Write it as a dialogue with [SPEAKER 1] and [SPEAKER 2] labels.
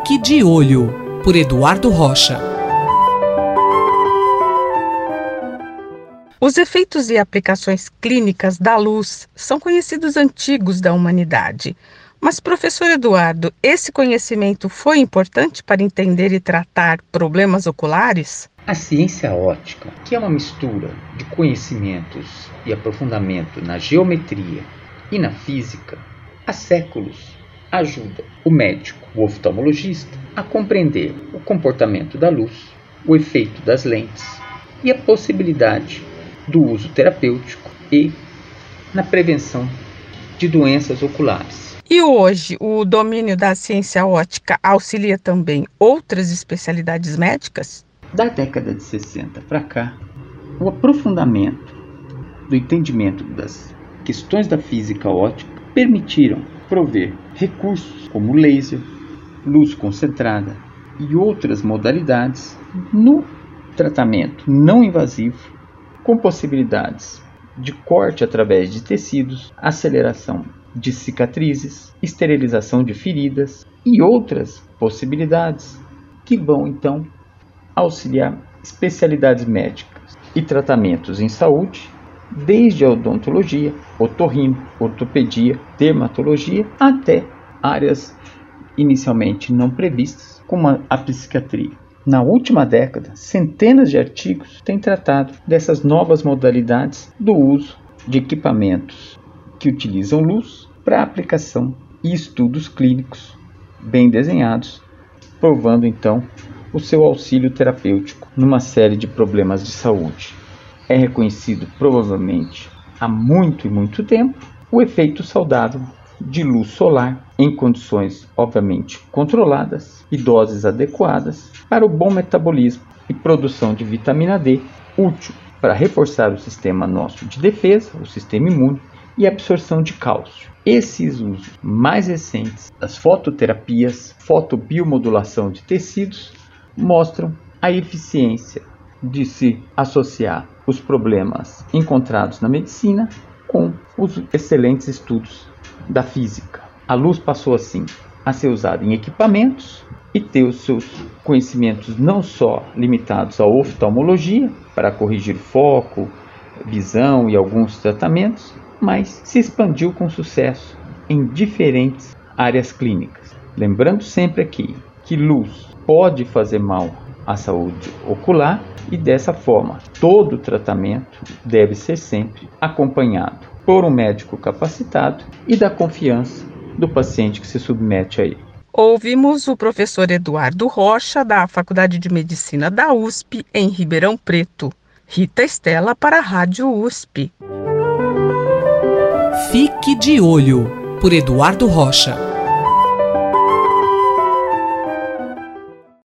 [SPEAKER 1] Fique de Olho, por Eduardo Rocha.
[SPEAKER 2] Os efeitos e aplicações clínicas da luz são conhecidos antigos da humanidade. Mas, professor Eduardo, esse conhecimento foi importante para entender e tratar problemas oculares?
[SPEAKER 3] A ciência ótica, que é uma mistura de conhecimentos e aprofundamento na geometria e na física, há séculos ajuda o médico, o oftalmologista, a compreender o comportamento da luz, o efeito das lentes e a possibilidade do uso terapêutico e na prevenção de doenças oculares.
[SPEAKER 2] E hoje, o domínio da ciência ótica auxilia também outras especialidades médicas?
[SPEAKER 3] Da década de 60 para cá, o aprofundamento do entendimento das questões da física ótica permitiram prover recursos como laser, luz concentrada e outras modalidades no tratamento não invasivo, com possibilidades de corte através de tecidos, aceleração de cicatrizes, esterilização de feridas e outras possibilidades que vão então auxiliar especialidades médicas e tratamentos em saúde, desde a odontologia, otorrino, ortopedia, dermatologia, até áreas inicialmente não previstas, como a psiquiatria. Na última década, centenas de artigos têm tratado dessas novas modalidades do uso de equipamentos que utilizam luz para aplicação e estudos clínicos bem desenhados, provando então o seu auxílio terapêutico numa série de problemas de saúde. É reconhecido provavelmente há muito e muito tempo o efeito saudável de luz solar em condições obviamente controladas e doses adequadas para o bom metabolismo e produção de vitamina D, útil para reforçar o sistema nosso de defesa, o sistema imune e absorção de cálcio. Esses usos mais recentes das fototerapias, fotobiomodulação de tecidos, mostram a eficiência de se associar os problemas encontrados na medicina com os excelentes estudos da física. A luz passou assim a ser usada em equipamentos e ter os seus conhecimentos não só limitados à oftalmologia, para corrigir foco, visão e alguns tratamentos, mas se expandiu com sucesso em diferentes áreas clínicas. Lembrando sempre aqui que luz pode fazer mal à saúde ocular e dessa forma todo tratamento deve ser sempre acompanhado por um médico capacitado e da confiança do paciente que se submete a ele.
[SPEAKER 2] Ouvimos o professor Eduardo Rocha, da Faculdade de Medicina da USP, em Ribeirão Preto. Rita Estela para a Rádio USP.
[SPEAKER 1] Fique de Olho, por Eduardo Rocha.